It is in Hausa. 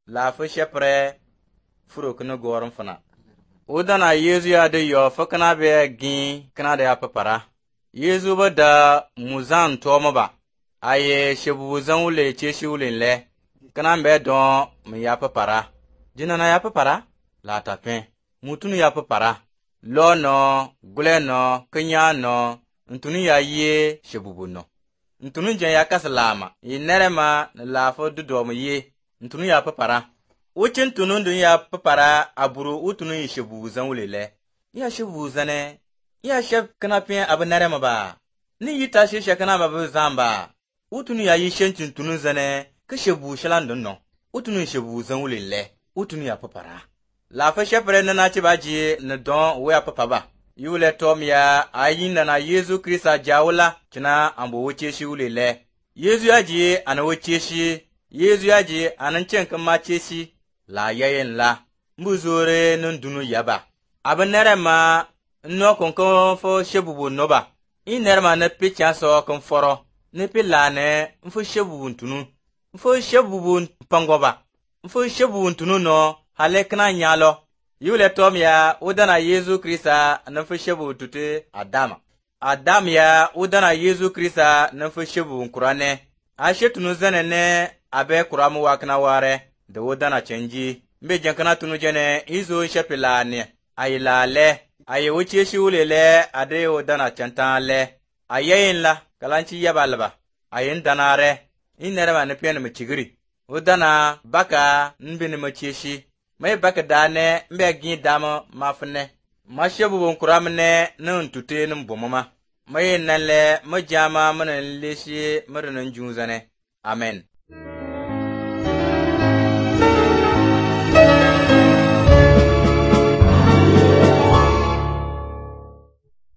la fu shepre furo kuna goron fana. Udana Yezu ya de yo fa kana be gi kana da ya papara. Yezu ba da muzan toma ba. Aye shebu zan wule ce shi wulin le. Kana be don mu ya papara. Jinana ya papara? La tapin. Mutunu ya papara. Lo no, gule no, kenya no, ntunu ya ye shebubu no. Ntunu jen ya kasalama. Inerema la fo dudo mu ye. Ntunu ya papara. Uchin tunun dun ya papara aburu utunu yi shebu zan wulile. Ya shebu zane. Ya sheb kana pin abu nerema ba. Ni yi tashi shekana babu zamba. Utunu ya yi shencin tunun zane. Ka shebu shalandun no. Utunu yi shebu zan wulile. Utunu ya papara. La fa shepre na ci baji na don we papa ba. Yule tom ya ayin na Yesu Krista jawula kina ambo wuce shi wulile. Yesu ya ji ana wuce shi. Yesu ya ji anan cin kan mace shi. La yayin la. Mbuzore nun dunu yaba. Abin nere ma no kon fo shebubu no ba. In nere ma na picha so kon foro. Ne pila ne mfo shebubu ntunu. Mfo shebubu pango ba. Mfo shebubu ntunu no. Hale kana nyalo. Yule tom ya udana Yesu Krista na fushebu tute Adama. Adam ya udana Yesu Krista na fushebu nkurane. Ashe tunu zene ne abe kuramu wakna ware. Da udana chenji. Mbe jankana tunu jene izo shepila ne. Ayila le. Aye wuche shi ulele ade udana chantan le. Ayeyin la kalanchi yabalba. Ayin danare. Inerema ne pene mchigiri. Udana baka nbini mcheshi. Mai baka dane mbe gi dama mafne ma shebu bon kuramne nun tute nun bomama mai nanle ma jama manan leshi maranan junzane amen.